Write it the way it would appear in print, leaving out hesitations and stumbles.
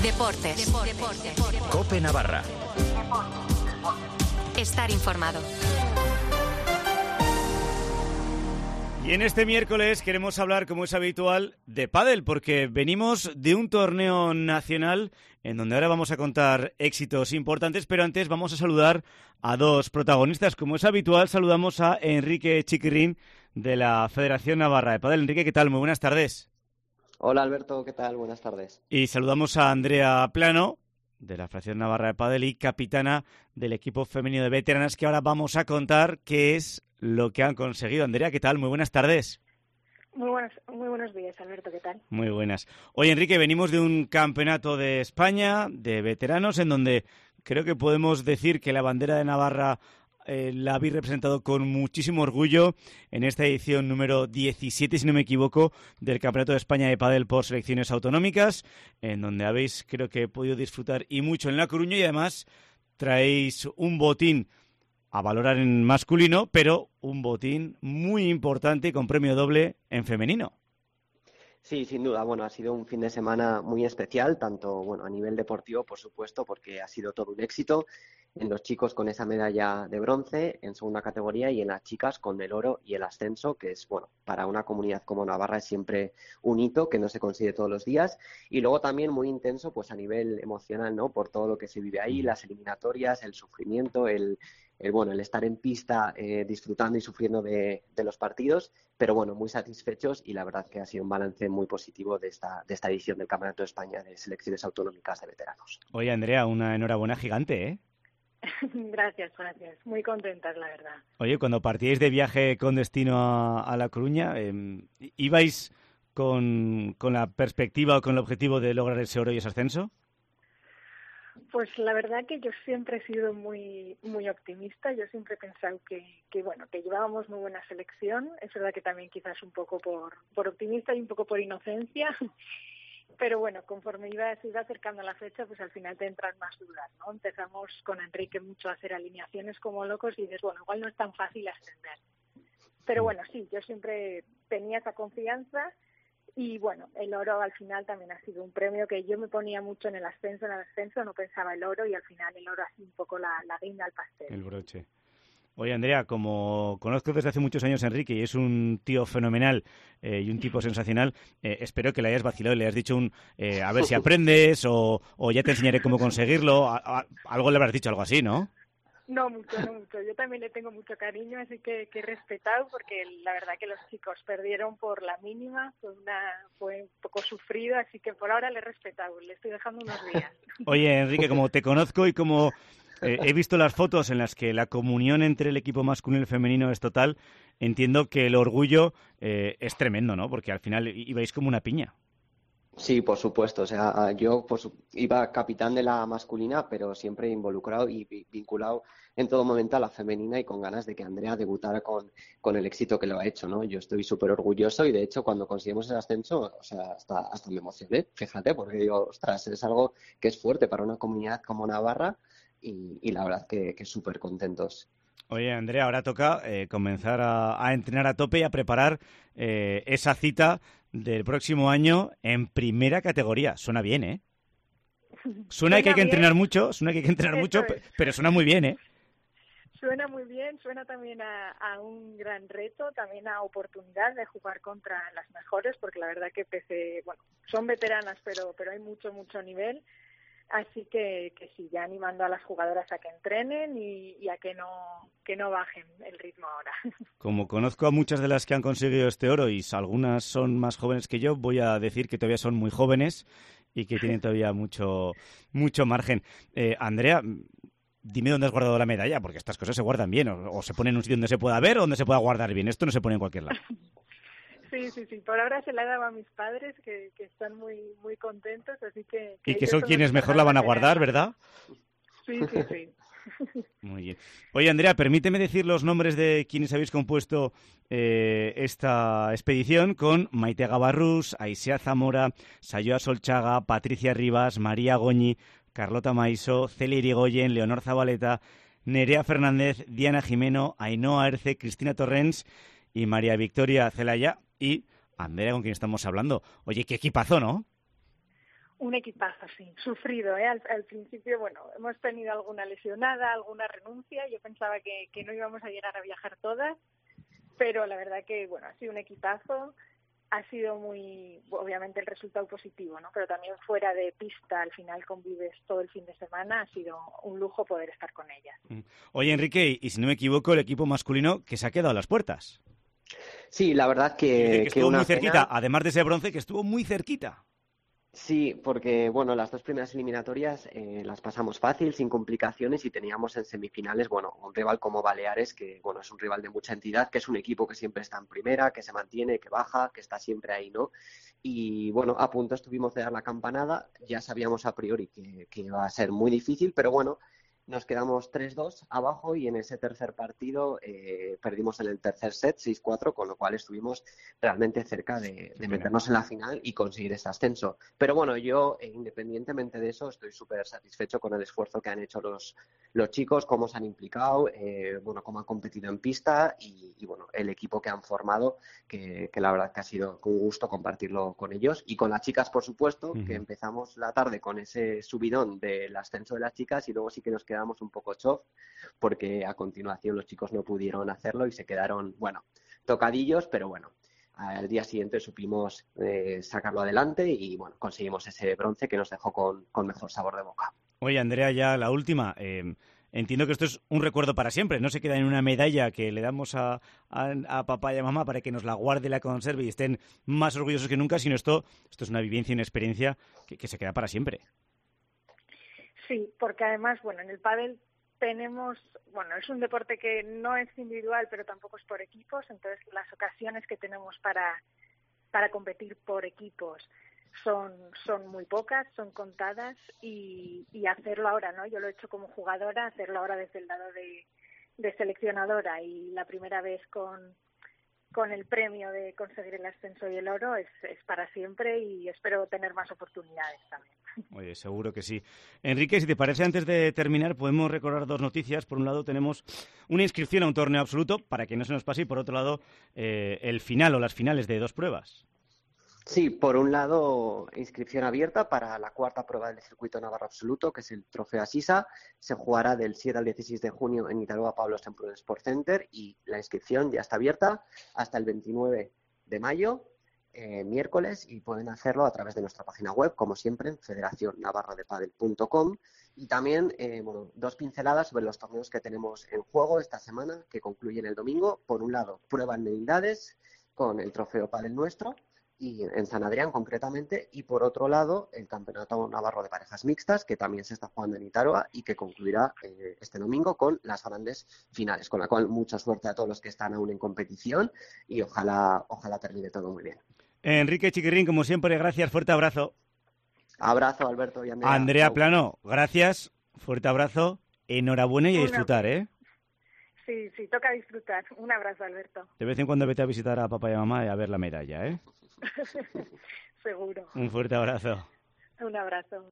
Deportes. COPE Navarra. Estar informado. Y en este miércoles queremos hablar, como es habitual, de pádel, porque venimos de un torneo nacional en donde ahora vamos a contar éxitos importantes, pero antes vamos a saludar a dos protagonistas. Como es habitual, saludamos a Enrique Chiquirrín de la Federación Navarra de Pádel. Enrique, ¿qué tal? Muy buenas tardes. Hola Alberto, ¿qué tal? Buenas tardes. Y saludamos a Andrea Plano, de la Federación Navarra de Pádel y capitana del equipo femenino de veteranas, que ahora vamos a contar qué es lo que han conseguido. Andrea, ¿qué tal? Muy buenas tardes. Muy buenos días, Alberto, ¿qué tal? Muy buenas. Oye, Enrique, venimos de un campeonato de España de veteranos en donde creo que podemos decir que la bandera de Navarra la habéis representado con muchísimo orgullo en esta edición número 17, si no me equivoco, del Campeonato de España de Pádel por selecciones autonómicas, en donde habéis, creo que, podido disfrutar y mucho en La Coruña, y además traéis un botín a valorar en masculino, pero un botín muy importante con premio doble en femenino. Sí, sin duda. Bueno, ha sido un fin de semana muy especial, tanto a nivel deportivo, por supuesto, porque ha sido todo un éxito. En los chicos con esa medalla de bronce en segunda categoría y en las chicas con el oro y el ascenso, que es, para una comunidad como Navarra es siempre un hito que no se consigue todos los días. Y luego también muy intenso, pues a nivel emocional, ¿no? Por todo lo que se vive ahí, las eliminatorias, el sufrimiento, el estar en pista disfrutando y sufriendo de los partidos, pero muy satisfechos, y la verdad que ha sido un balance muy positivo de esta edición del Campeonato de España de Selecciones Autonómicas de Veteranos. Oye, Andrea, una enhorabuena gigante, ¿eh? Gracias. Muy contentas, la verdad. Oye, cuando partíais de viaje con destino a La Coruña, ¿ibais con la perspectiva o con el objetivo de lograr ese oro y ese ascenso? Pues la verdad que yo siempre he sido muy optimista. Yo siempre he pensado que llevábamos muy buena selección. Es verdad que también quizás un poco por optimista y un poco por inocencia. Pero conforme se iba acercando la fecha, pues al final te entran más dudas, ¿no? Empezamos con Enrique mucho a hacer alineaciones como locos y dices, igual no es tan fácil ascender. Pero sí, yo siempre tenía esa confianza y el oro al final también ha sido un premio que yo me ponía mucho en el ascenso no pensaba el oro, y al final el oro ha sido un poco la guinda al pastel. El broche. Oye, Andrea, como conozco desde hace muchos años a Enrique y es un tío fenomenal y un tipo sensacional, espero que le hayas vacilado y le hayas dicho a ver si aprendes o ya te enseñaré cómo conseguirlo. Algo le habrás dicho, algo así, ¿no? No mucho. Yo también le tengo mucho cariño, así que he respetado, porque la verdad que los chicos perdieron por la mínima, fue un poco sufrido, así que por ahora le he respetado, le estoy dejando unos días. Oye, Enrique, como te conozco y como he visto las fotos en las que la comunión entre el equipo masculino y el femenino es total, entiendo que el orgullo es tremendo, ¿no? Porque al final ibais como una piña. Sí, por supuesto. O sea, yo iba capitán de la masculina, pero siempre involucrado y vinculado en todo momento a la femenina, y con ganas de que Andrea debutara con el éxito que lo ha hecho, ¿no? Yo estoy súper orgulloso, y de hecho cuando conseguimos el ascenso, o sea, hasta me emocioné, fíjate, porque digo, ostras, es algo que es fuerte para una comunidad como Navarra, y la verdad que súper contentos. Oye, Andrea, ahora toca comenzar a entrenar a tope y a preparar esa cita del próximo año en primera categoría. Suena bien, ¿eh? Suena que hay que entrenar mucho, pero suena muy bien, ¿eh? Suena muy bien, suena también a un gran reto, también a oportunidad de jugar contra las mejores, porque la verdad que son veteranas, pero hay mucho nivel. Así que sí, ya animando a las jugadoras a que entrenen y a que no bajen el ritmo ahora. Como conozco a muchas de las que han conseguido este oro y algunas son más jóvenes que yo, voy a decir que todavía son muy jóvenes y que tienen todavía mucho margen. Andrea, dime dónde has guardado la medalla, porque estas cosas se guardan bien, o se ponen en un sitio donde se pueda ver o donde se pueda guardar bien. Esto no se pone en cualquier lado. Sí. Por ahora se la he dado a mis padres, que están muy contentos, así que... Y que son quienes mejor la van a guardar, ¿verdad? Sí. Muy bien. Oye, Andrea, permíteme decir los nombres de quienes habéis compuesto esta expedición, con Maite Gavarrús, Aisea Zamora, Sayoa Solchaga, Patricia Rivas, María Goñi, Carlota Maiso, Celia Irigoyen, Leonor Zabaleta, Nerea Fernández, Diana Jimeno, Ainhoa Erce, Cristina Torrens y María Victoria Celaya, y Andrea, con quien estamos hablando. Oye, qué equipazo, ¿no? Un equipazo, sí, sufrido, ¿eh? Al principio, bueno, hemos tenido alguna lesionada, alguna renuncia. Yo pensaba que no íbamos a llegar a viajar todas, pero la verdad que, bueno, ha sido un equipazo. Ha sido muy, obviamente, el resultado positivo, ¿no? Pero también fuera de pista, al final convives todo el fin de semana. Ha sido un lujo poder estar con ellas. Oye, Enrique, y si no me equivoco, el equipo masculino que se ha quedado a las puertas. Sí, la verdad Quiero decir que estuvo una muy cerquita, pena. además de ese bronce, que estuvo muy cerquita. Sí, porque bueno, las dos primeras eliminatorias las pasamos fácil, sin complicaciones, y teníamos en semifinales, bueno, un rival como Baleares, que bueno, es un rival de mucha entidad, que es un equipo que siempre está en primera, que se mantiene, que baja, que está siempre ahí, ¿no? Y bueno, a punto estuvimos de dar la campanada, ya sabíamos a priori que iba a ser muy difícil, pero bueno, nos quedamos 3-2 abajo y en ese tercer partido perdimos en el tercer set 6-4, con lo cual estuvimos realmente cerca de meternos en la final y conseguir ese ascenso. Pero bueno, yo, independientemente de eso, estoy súper satisfecho con el esfuerzo que han hecho los chicos, cómo se han implicado, bueno, cómo han competido en pista y bueno, el equipo que han formado, que la verdad que ha sido un gusto compartirlo con ellos. Y con las chicas, por supuesto, que empezamos la tarde con ese subidón del ascenso de las chicas y luego sí que nos quedamos un poco chof, porque a continuación los chicos no pudieron hacerlo y se quedaron, bueno, tocadillos, pero bueno, al día siguiente supimos sacarlo adelante y bueno, conseguimos ese bronce que nos dejó con mejor sabor de boca. Oye, Andrea, ya la última. Entiendo que esto es un recuerdo para siempre. No se queda en una medalla que le damos a papá y a mamá para que nos la guarde, la conserve y estén más orgullosos que nunca, sino esto es una vivencia y una experiencia que se queda para siempre. Sí, porque además, bueno, en el pádel tenemos, bueno, es un deporte que no es individual, pero tampoco es por equipos, entonces las ocasiones que tenemos para competir por equipos son muy pocas, son contadas y hacerlo ahora, ¿no? Yo lo he hecho como jugadora, hacerlo ahora desde el lado de seleccionadora y la primera vez con el premio de conseguir el ascenso y el oro es para siempre y espero tener más oportunidades también. Oye, seguro que sí. Enrique, si te parece, antes de terminar, podemos recordar dos noticias. Por un lado, tenemos una inscripción a un torneo absoluto, para que no se nos pase, y por otro lado, el final o las finales de dos pruebas. Sí, por un lado, inscripción abierta para la cuarta prueba del circuito Navarro Absoluto, que es el Trofeo Asisa. Se jugará del 7 al 16 de junio en Itaroa Pablo Semprún Sport Center y la inscripción ya está abierta hasta el 29 de mayo, miércoles, y pueden hacerlo a través de nuestra página web, como siempre, en federacionnavarradepadel.com. Y también, bueno, dos pinceladas sobre los torneos que tenemos en juego esta semana, que concluyen el domingo. Por un lado, prueba en Medindades con el Trofeo Padel Nuestro, y en San Adrián concretamente, y por otro lado el Campeonato Navarro de Parejas Mixtas, que también se está jugando en Itaroa y que concluirá este domingo con las grandes finales, con la cual mucha suerte a todos los que están aún en competición y ojalá termine todo muy bien. Enrique Chiquirrín, como siempre, gracias, fuerte abrazo. Abrazo, Alberto y Andrea. Andrea Chao. Plano, gracias, fuerte abrazo, enhorabuena y a disfrutar, ¿eh? Sí, toca disfrutar. Un abrazo, Alberto. De vez en cuando vete a visitar a papá y a mamá y a ver la medalla, ¿eh? Seguro. Un fuerte abrazo. Un abrazo.